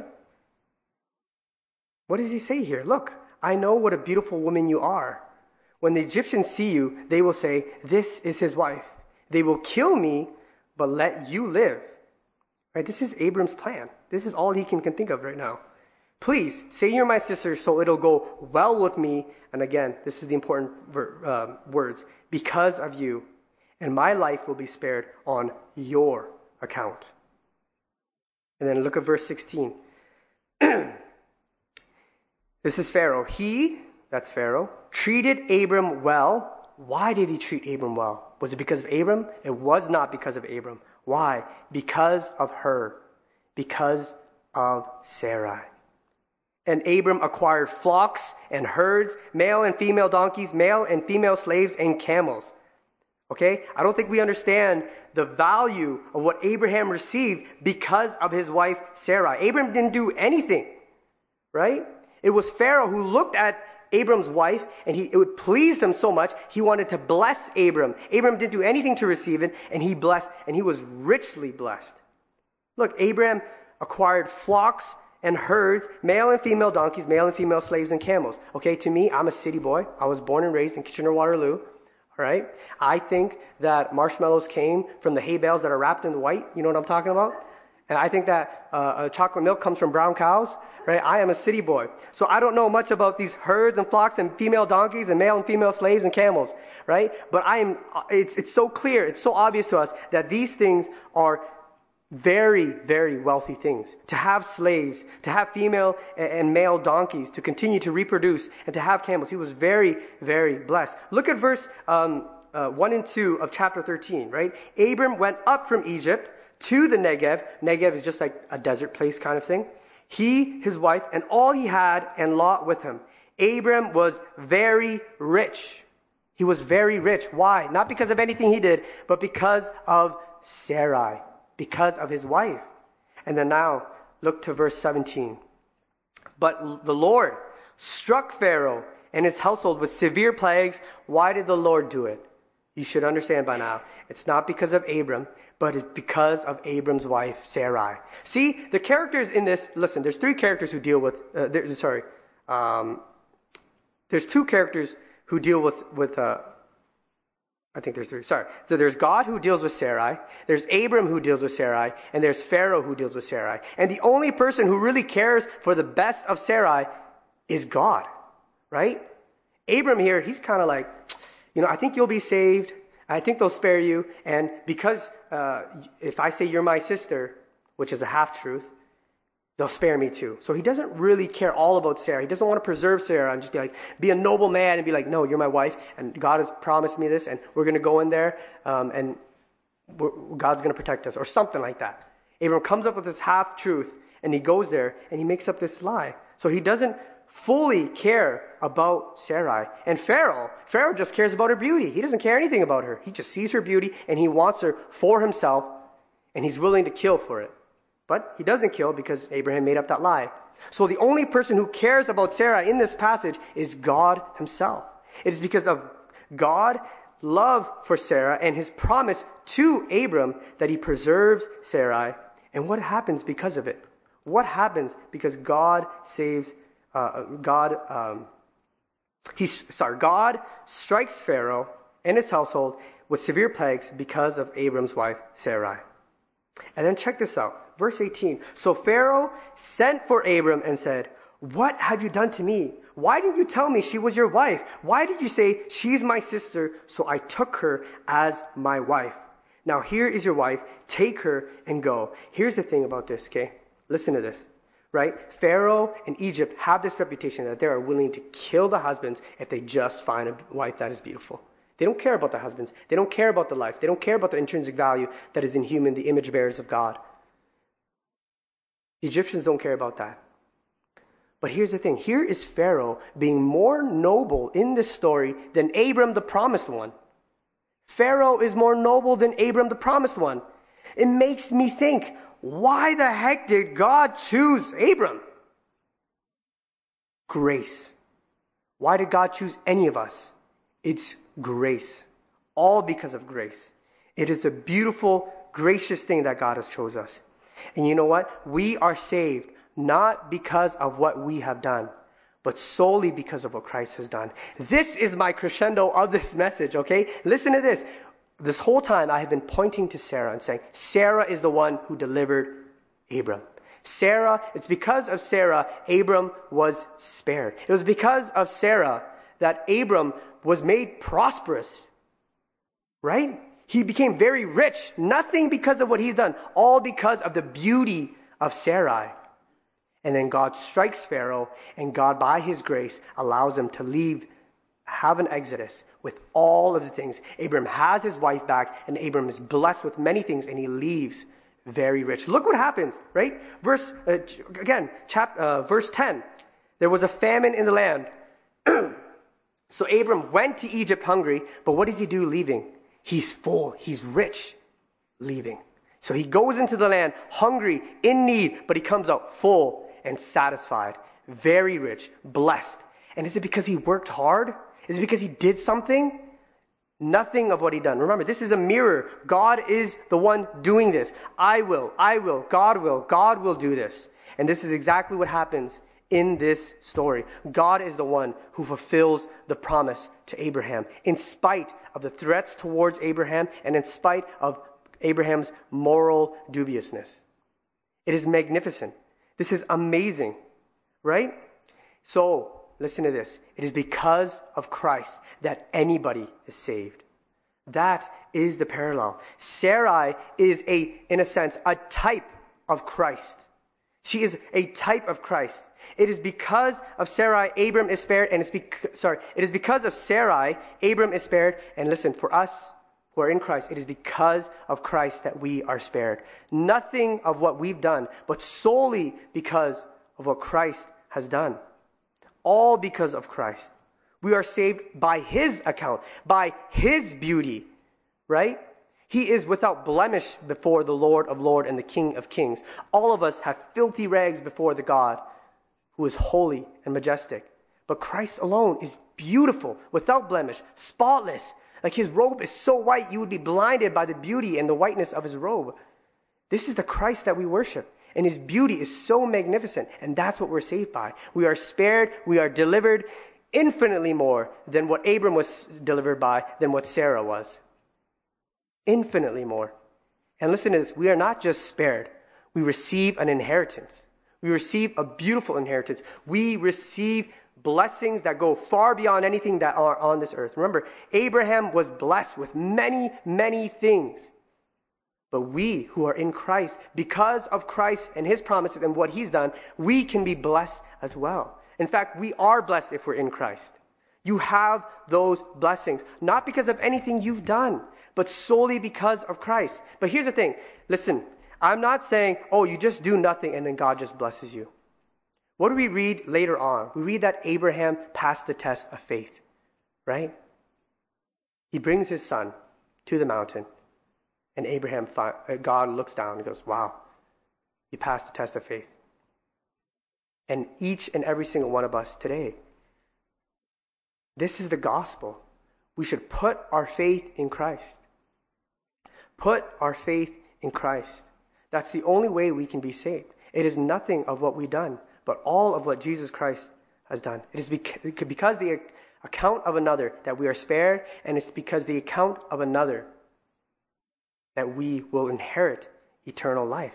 What does he say here? Look, I know what a beautiful woman you are. When the Egyptians see you, they will say, this is his wife. They will kill me, but let you live. Right? This is Abram's plan. This is all he can, can think of right now. Please, say you're my sister so it'll go well with me. And again, this is the important ver- uh, words. Because of you, and my life will be spared on your account. And then look at verse sixteen. This is Pharaoh. He, that's Pharaoh, treated Abram well. Why did he treat Abram well? Was it because of Abram? It was not because of Abram. Why? Because of her. Because of Sarai. And Abram acquired flocks and herds, male and female donkeys, male and female slaves, and camels. Okay? I don't think we understand the value of what Abraham received because of his wife Sarai. Abram didn't do anything, right? It was Pharaoh who looked at Abram's wife, and he, it would please him so much, he wanted to bless Abram. Abram didn't do anything to receive it, and he blessed, and he was richly blessed. Look, Abraham acquired flocks and herds, male and female donkeys, male and female slaves and camels. Okay, to me, I'm a city boy. I was born and raised in Kitchener-Waterloo. All right? I think that marshmallows came from the hay bales that are wrapped in white. You know what I'm talking about? And I think that uh, uh, chocolate milk comes from brown cows, right? I am a city boy. So I don't know much about these herds and flocks and female donkeys and male and female slaves and camels, right? But I am, it's, it's so clear, it's so obvious to us that these things are very, very wealthy things. To have slaves, to have female and male donkeys, to continue to reproduce, and to have camels. He was very, very blessed. Look at verse um, uh, one and two of chapter thirteen, right? Abram went up from Egypt to the Negev. Negev is just like a desert place kind of thing. He, his wife, and all he had, and Lot with him. Abram was very rich. He was very rich. Why? Not because of anything he did, but because of Sarai. Because of his wife. And then now, look to verse seventeen. But the Lord struck Pharaoh and his household with severe plagues. Why did the Lord do it? You should understand by now. It's not because of Abram, but it's because of Abram's wife, Sarai. See, the characters in this, listen, there's three characters who deal with, uh, there, sorry, um, there's two characters who deal with, with, uh, I think there's three. Sorry. So there's God who deals with Sarai. There's Abram who deals with Sarai. And there's Pharaoh who deals with Sarai. And the only person who really cares for the best of Sarai is God. Right? Abram here, he's kind of like, you know, I think you'll be saved. I think they'll spare you. And because uh, if I say you're my sister, which is a half-truth, they'll spare me too. So he doesn't really care all about Sarah. He doesn't want to preserve Sarah and just be like, be a noble man and be like, no, you're my wife and God has promised me this and we're going to go in there um, and we're, God's going to protect us or something like that. Abram comes up with this half-truth and he goes there and he makes up this lie. So he doesn't fully care about Sarai. And Pharaoh, Pharaoh just cares about her beauty. He doesn't care anything about her. He just sees her beauty and he wants her for himself and he's willing to kill for it. But he doesn't kill because Abraham made up that lie. So the only person who cares about Sarah in this passage is God himself. It is because of God's love for Sarah and his promise to Abram that he preserves Sarai. And what happens because of it? What happens because God saves, uh, God, um, he's, sorry, God strikes Pharaoh and his household with severe plagues because of Abram's wife, Sarai. And then check this out. Verse eighteen. So Pharaoh sent for Abram and said, what have you done to me? Why didn't you tell me she was your wife? Why did you say she's my sister? So I took her as my wife. Now here is your wife. Take her and go. Here's the thing about this, okay? Listen to this, right? Pharaoh and Egypt have this reputation that they are willing to kill the husbands if they just find a wife that is beautiful. They don't care about the husbands. They don't care about the life. They don't care about the intrinsic value that is in human, the image bearers of God. The Egyptians don't care about that. But here's the thing. Here is Pharaoh being more noble in this story than Abram, the promised one. Pharaoh is more noble than Abram, the promised one. It makes me think, why the heck did God choose Abram? Grace. Why did God choose any of us? It's grace. All because of grace. It is a beautiful, gracious thing that God has chosen us. And you know what? We are saved not because of what we have done, but solely because of what Christ has done. This is my crescendo of this message, okay? Listen to this. This whole time I have been pointing to Sarah and saying, Sarah is the one who delivered Abram. Sarah, it's because of Sarah, Abram was spared. It was because of Sarah that Abram was made prosperous, right? He became very rich. Nothing because of what he's done, all because of the beauty of Sarai. And then God strikes Pharaoh, and God, by his grace, allows him to leave, have an exodus with all of the things. Abram has his wife back, and Abram is blessed with many things, and he leaves very rich. Look what happens, right? Verse, uh, again, chap, uh, verse ten. There was a famine in the land. So Abram went to Egypt hungry, but what does he do leaving? He's full, he's rich leaving. So he goes into the land hungry, in need, but he comes out full and satisfied, very rich, blessed. And is it because he worked hard? Is it because he did something? Nothing of what he done. Remember, this is a mirror. God is the one doing this. I will, I will, God will, God will do this. And this is exactly what happens in this story. God is the one who fulfills the promise to Abraham, in spite of the threats towards Abraham and in spite of Abraham's moral dubiousness. It is magnificent. This is amazing, right? So, listen to this. It is because of Christ that anybody is saved. That is the parallel. Sarai is a, in a sense, a type of Christ. She is a type of Christ. It is because of Sarai, Abram is spared, and it's because, sorry, it is because of Sarai, Abram is spared, and listen, for us who are in Christ, it is because of Christ that we are spared. Nothing of what we've done, but solely because of what Christ has done. All because of Christ. We are saved by his account, by his beauty, right? He is without blemish before the Lord of Lords and the King of Kings. All of us have filthy rags before the God who is holy and majestic. But Christ alone is beautiful, without blemish, spotless. Like his robe is so white, you would be blinded by the beauty and the whiteness of his robe. This is the Christ that we worship. And his beauty is so magnificent. And that's what we're saved by. We are spared, we are delivered infinitely more than what Abram was delivered by, than what Sarah was. Infinitely more. And listen to this, we are not just spared. We receive an inheritance. We receive a beautiful inheritance. We receive blessings that go far beyond anything that are on this earth. Remember, Abraham was blessed with many, many things. But we who are in Christ, because of Christ and his promises and what he's done, we can be blessed as well. In fact, we are blessed if we're in Christ. You have those blessings, not because of anything you've done, but solely because of Christ. But here's the thing. Listen, I'm not saying, oh, you just do nothing and then God just blesses you. What do we read later on? We read that Abraham passed the test of faith, right? He brings his son to the mountain, and Abraham, God looks down and goes, wow, you passed the test of faith. And each and every single one of us today, this is the gospel. We should put our faith in Christ. Put our faith in Christ. That's the only way we can be saved. It is nothing of what we've done, but all of what Jesus Christ has done. It is because the account of another that we are spared, and it's because the account of another that we will inherit eternal life.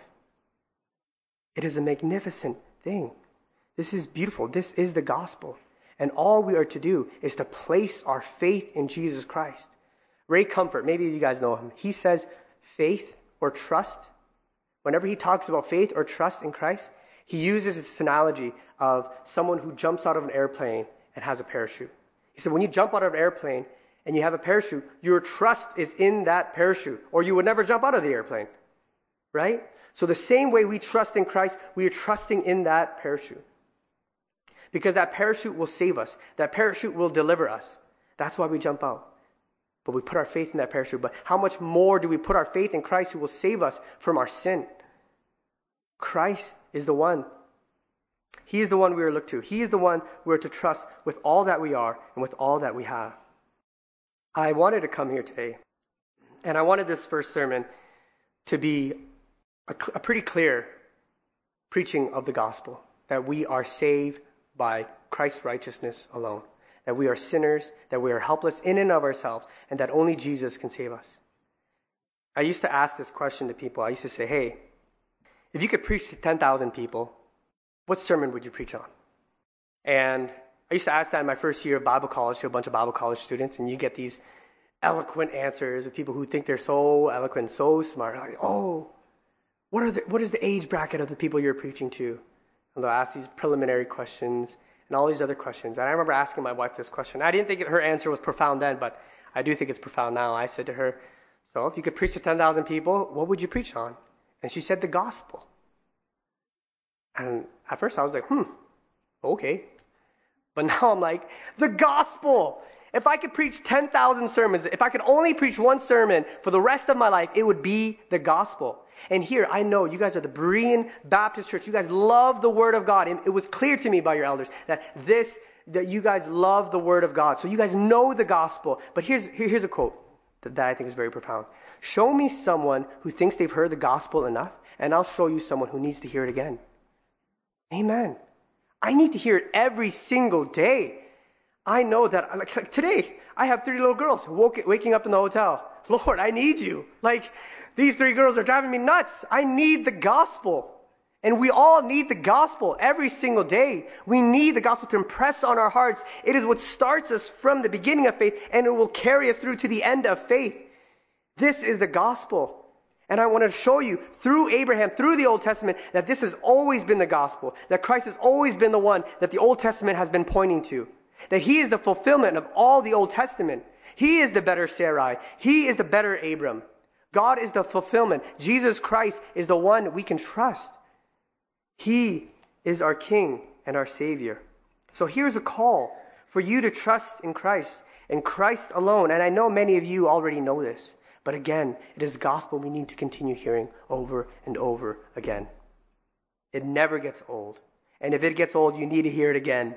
It is a magnificent thing. This is beautiful. This is the gospel. And all we are to do is to place our faith in Jesus Christ. Ray Comfort, maybe you guys know him. He says faith or trust. Whenever he talks about faith or trust in Christ, he uses this analogy of someone who jumps out of an airplane and has a parachute. He said, when you jump out of an airplane and you have a parachute, your trust is in that parachute, or you would never jump out of the airplane, right? So the same way we trust in Christ, we are trusting in that parachute. Because that parachute will save us. That parachute will deliver us. That's why we jump out. But we put our faith in that parachute. But how much more do we put our faith in Christ who will save us from our sin? Christ is the one. He is the one we are to look to. He is the one we are to trust with all that we are and with all that we have. I wanted to come here today, and I wanted this first sermon to be a, a pretty clear preaching of the gospel, that we are saved by Christ's righteousness alone, that we are sinners, that we are helpless in and of ourselves, and that only Jesus can save us. I used to ask this question to people. I used to say, hey, if you could preach to ten thousand people, what sermon would you preach on? And I used to ask that in my first year of Bible college to a bunch of Bible college students, and you get these eloquent answers of people who think they're so eloquent, so smart. Like, oh, what are the, what is the age bracket of the people you're preaching to? And they'll ask these preliminary questions and all these other questions. And I remember asking my wife this question. I didn't think her answer was profound then, but I do think it's profound now. I said to her, so if you could preach to ten thousand people, what would you preach on? And she said the gospel. And at first I was like, hmm, okay. But now I'm like, the gospel. If I could preach ten thousand sermons, if I could only preach one sermon for the rest of my life, it would be the gospel. And here, I know you guys are the Berean Baptist Church. You guys love the Word of God. And it was clear to me by your elders that this, that you guys love the Word of God. So you guys know the gospel. But here's, here, here's a quote that, that I think is very profound. Show me someone who thinks they've heard the gospel enough, and I'll show you someone who needs to hear it again. Amen. I need to hear it every single day. I know that, like, like today, I have three little girls who woke, waking up in the hotel. Lord, I need you. Like, these three girls are driving me nuts. I need the gospel. And we all need the gospel every single day. We need the gospel to impress on our hearts. It is what starts us from the beginning of faith, and it will carry us through to the end of faith. This is the gospel. And I want to show you through Abraham, through the Old Testament, that this has always been the gospel. That Christ has always been the one that the Old Testament has been pointing to. That he is the fulfillment of all the Old Testament. He is the better Sarai. He is the better Abram. God is the fulfillment. Jesus Christ is the one we can trust. He is our King and our Savior. So here's a call for you to trust in Christ and Christ alone. And I know many of you already know this. But again, it is the gospel we need to continue hearing over and over again. It never gets old. And if it gets old, you need to hear it again.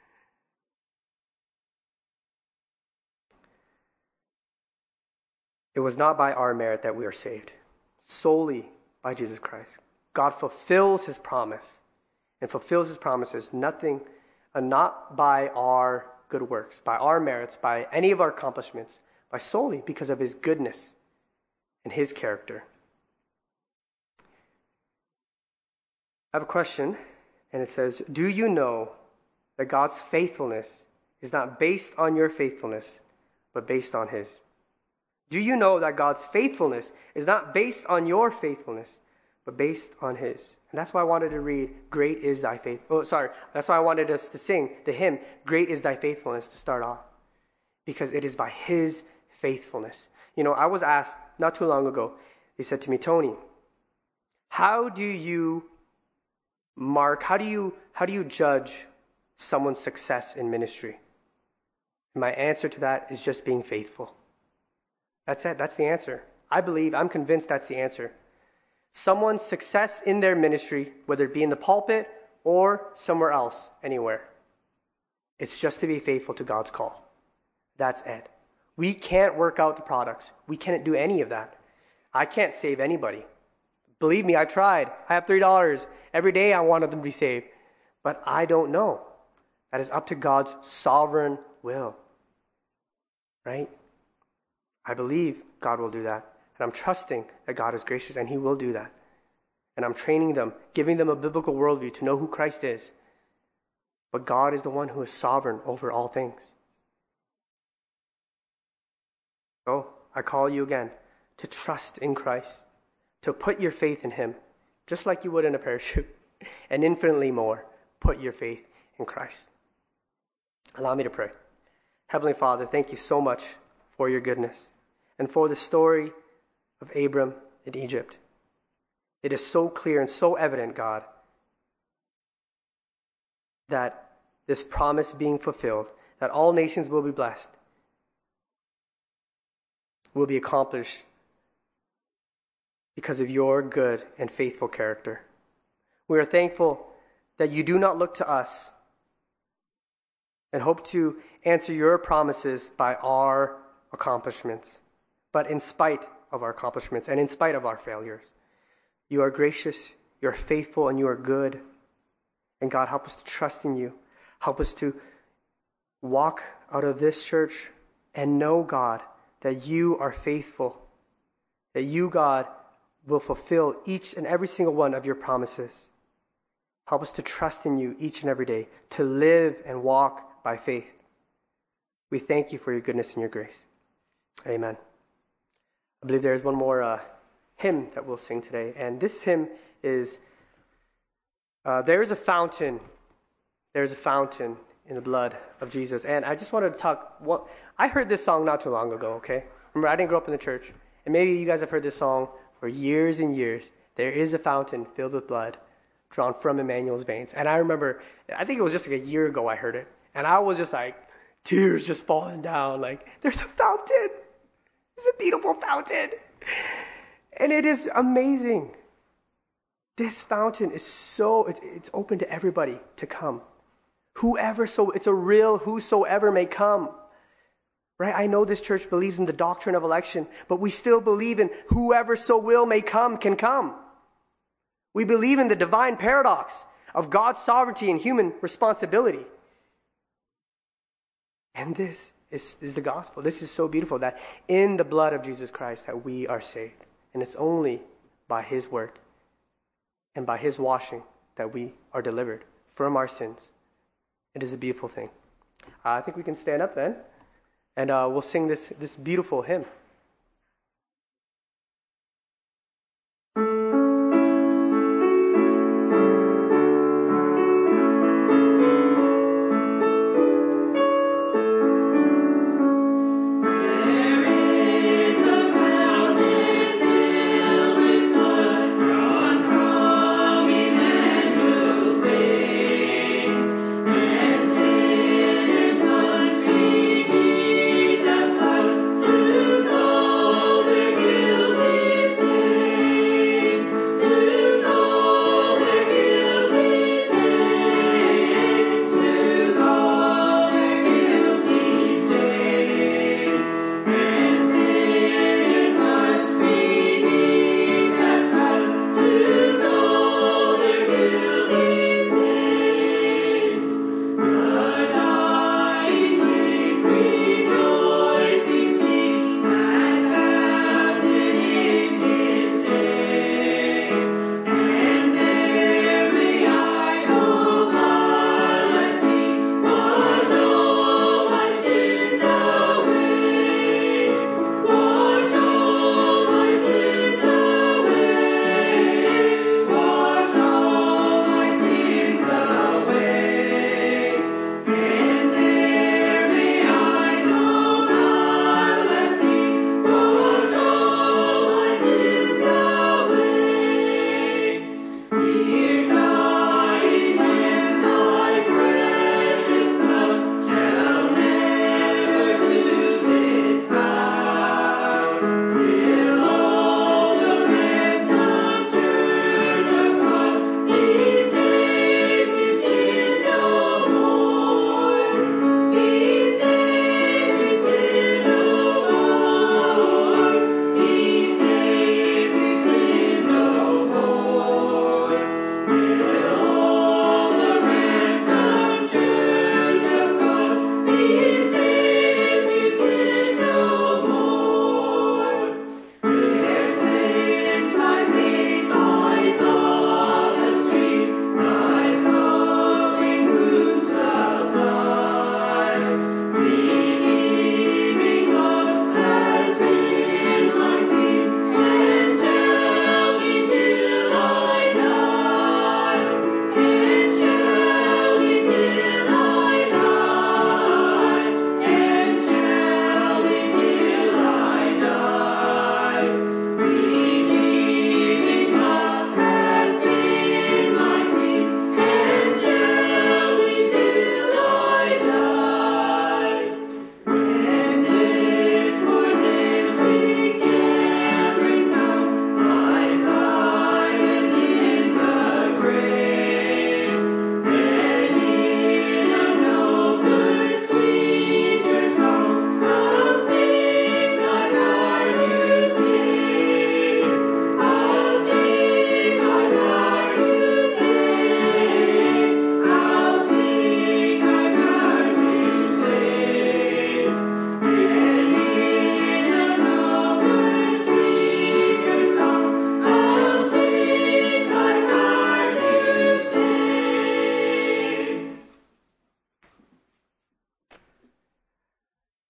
It was not by our merit that we are saved, solely by Jesus Christ. God fulfills his promise and fulfills his promises, nothing, uh, not by our good works, by our merits, by any of our accomplishments, by solely because of his goodness and his character. I have a question, and it says, do you know that God's faithfulness is not based on your faithfulness, but based on his? Do you know that God's faithfulness is not based on your faithfulness, but based on his? And that's why I wanted to read, Great is thy faith. Oh, sorry. That's why I wanted us to sing the hymn, Great is thy faithfulness, to start off. Because it is by his faithfulness. You know, I was asked not too long ago, they said to me, Tony, how do you mark, how do you, how do you judge someone's success in ministry? And my answer to that is just being faithful. That's it. That's the answer. I believe, I'm convinced that's the answer. Someone's success in their ministry, whether it be in the pulpit or somewhere else, anywhere, it's just to be faithful to God's call. That's it. We can't work out the products. We can't do any of that. I can't save anybody. Believe me, I tried. I have three dollars. Every day I wanted them to be saved. But I don't know. That is up to God's sovereign will. Right? I believe God will do that. And I'm trusting that God is gracious and he will do that. And I'm training them, giving them a biblical worldview to know who Christ is. But God is the one who is sovereign over all things. So I call you again to trust in Christ, to put your faith in him, just like you would in a parachute, and infinitely more, put your faith in Christ. Allow me to pray. Heavenly Father, thank you so much for your goodness and for the story of Abram in Egypt. It is so clear and so evident, God, that this promise being fulfilled, that all nations will be blessed, will be accomplished because of your good and faithful character. We are thankful that you do not look to us and hope to answer your promises by our accomplishments, but in spite of our accomplishments and in spite of our failures. You are gracious, you are faithful, and you are good. And God, help us to trust in you. Help us to walk out of this church and know, God, that you are faithful, that you, God, will fulfill each and every single one of your promises. Help us to trust in you each and every day, to live and walk by faith. We thank you for your goodness and your grace. Amen. I believe there is one more uh, hymn that we'll sing today. And this hymn is, uh, there is a fountain, there is a fountain in the blood of Jesus. And I just wanted to talk, what, I heard this song not too long ago, okay? Remember, I didn't grow up in the church. And maybe you guys have heard this song for years and years. There is a fountain filled with blood drawn from Emmanuel's veins. And I remember, I think it was just like a year ago I heard it. And I was just like, tears just falling down. Like, there's a fountain. It's a beautiful fountain. And it is amazing. This fountain is so, it's open to everybody to come. Whoever, so it's a real whosoever may come. Right? I know this church believes in the doctrine of election, but we still believe in whoever so will may come can come. We believe in the divine paradox of God's sovereignty and human responsibility. And this is, is the gospel. This is so beautiful that in the blood of Jesus Christ that we are saved. And it's only by his work and by his washing that we are delivered from our sins. It is a beautiful thing. Uh, I think we can stand up then. And uh, we'll sing this, this beautiful hymn. Lose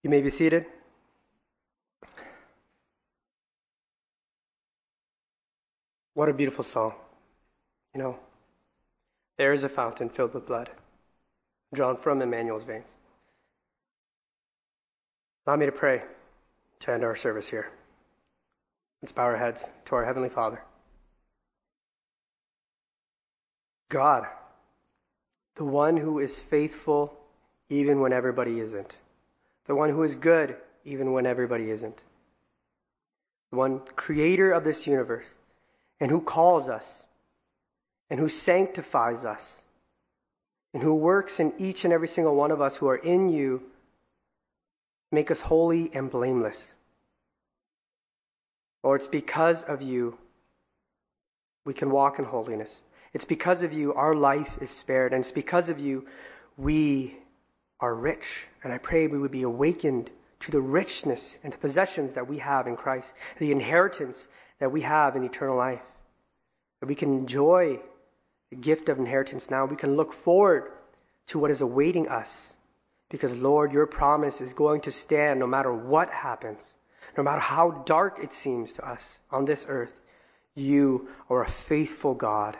You may be seated. What a beautiful song. You know, there is a fountain filled with blood, drawn from Emmanuel's veins. Allow me to pray to end our service here. Let's bow our heads to our Heavenly Father. God, the one who is faithful even when everybody isn't. The one who is good even when everybody isn't. The one creator of this universe, and who calls us, and who sanctifies us, and who works in each and every single one of us who are in you, make us holy and blameless. Lord, it's because of you we can walk in holiness. It's because of you our life is spared, and it's because of you we are rich. And I pray we would be awakened to the richness and the possessions that we have in Christ, the inheritance that we have in eternal life. That we can enjoy the gift of inheritance now. We can look forward to what is awaiting us. Because, Lord, your promise is going to stand no matter what happens. No matter how dark it seems to us on this earth. You are a faithful God.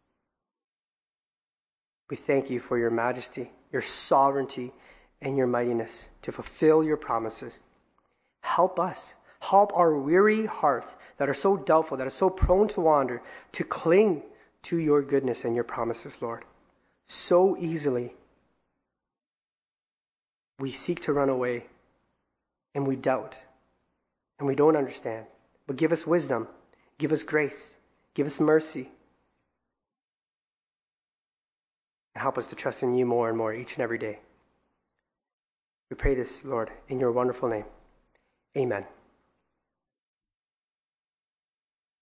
We thank you for your majesty, your sovereignty, and your mightiness to fulfill your promises. Help us. Help our weary hearts that are so doubtful, that are so prone to wander, to cling to your goodness and your promises, Lord. So easily we seek to run away, and we doubt, and we don't understand. But give us wisdom, give us grace, give us mercy, and help us to trust in you more and more each and every day. We pray this, Lord, in your wonderful name. Amen.